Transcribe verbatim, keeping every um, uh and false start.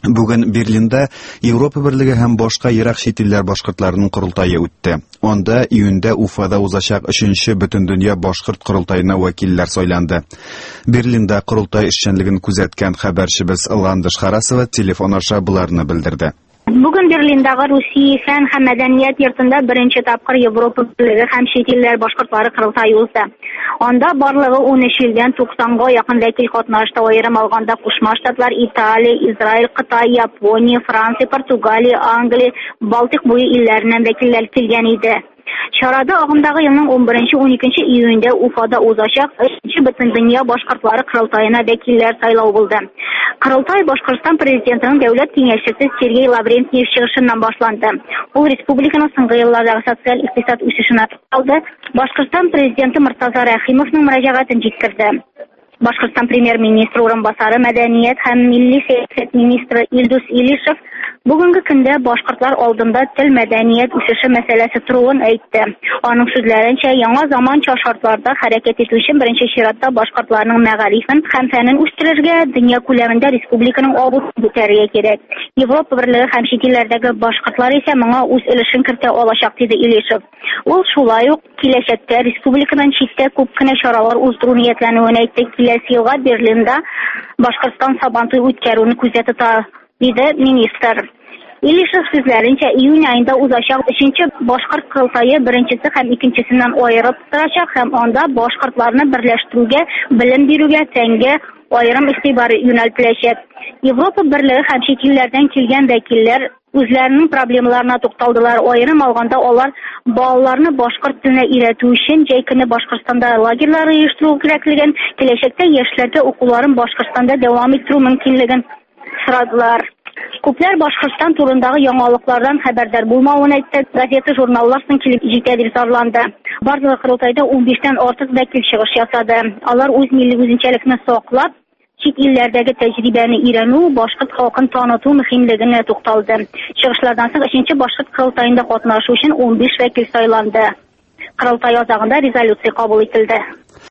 Бүген Берлинда Европа Берлеге һәм башка ерак чит илләр башкортларының корылтае үтте. Анда июньдә Уфада узачак өченче Бөтендөнья башкорт корылтаена вәкилләр сайланды. Берлинда корылтай эшчәнлеген күзәткән хәбәрчебез Ландыш Харасова телефон аша буларны белдерде. Бүген Берлиндагы Русия фән һәм мәдәният йортында беренче тапкыр Европа Берлеге һәм чит илләр башкортлары корылтае узды. Анда барлыгы ун өч илдән туксанга якын вәкил катнашты. Аерым алганда Кушма Штатлар, Италия, Израиль, Кытай, Япония, Франция, Португалия, Англия, Балтик буе илләреннән вәкилләр килгән иде. Чарада агымдагы елның он беренче-он икенче июньдә Уфада узачак өченче Бөтендөнья башкортлары корылтаена вәкилләр сайлау булды. Корылтай Башкортстан президентының дәүләт киңәшчесе Сергей Лаврентьев чыгышыннан башланды. Ул республиканың соңгы еллардагы социаль-икътисад үсешенә тукталды. Башкортстан президенты Мортаза Рәхимовның мөрәҗәгатен җиткерде. Башкортстан премьер-министры урынбасары, мәдәният һәм милли сәясәт министры Илдус Илишев бүгенге көндә башкортлар алдында тел мәдәният үсеше мәсьәләсе торуын әйтте. Аның сүзләренчә, яңа заманча шартларда хәрәкәт итү өчен беренче чиратта башкортларның мәгарифен һәм фәнен үстерергә, дөнья күләмендә республиканың авызын күтәрергә кирәк. Европа Берлеге һәм чит илләрдәге башкортлар исә моңа үз өлешен кертә алачак, диде Илишев. Ул шулай ук киләчәктә республикадан читтә күп кенә чаралар уздыру ниятләнүен әйтте. Киләсе елга Берлинда Башкортстан Сабантуй үткәрүне күздә тота, диде министр. Илишев сүзләренчә, июнь айында узачак өченче башкорт корылтае беренчесе һәм икенчесеннән аерып торачак һәм анда башкортларны берләштерүгә, белем бирүгә, фәнгә аерым игътибар юнәлтеләчәк. Европа Берлеге һәм чит илләрдән килгән вәкилләр үзләренең проблемаларына тукталдылар. Аерым алганда алар балаларны башкорт теленә өйрәтү өчен җәй көне Башкортстанда лагерьлар оештыру кирәклеген, киләчәктә яшьләргә укуларын Башкортстанда дәвам иттерү мөмкинлеген сорадылар. Күпләр Башкортстан турындагы яңалыклардан хәбәрдар булмавын әйтте. Газета, журналлар соң килеп җитә дип зарланды. Барлыгы корылтайда ун биштән артык вәкил чыгыш ясады. Алар үз милли үзенчәлекне саклап, чит илләрдәге тәҗрибәне өйрәнү, башкорт халкын таныту мөһимлегенә тукталды. Чыгышлардан соң өченче башкорт корылтаенда катнашу өчен ун биш вәкил сайланды. Корылтай азагында резолюция кабул ителде.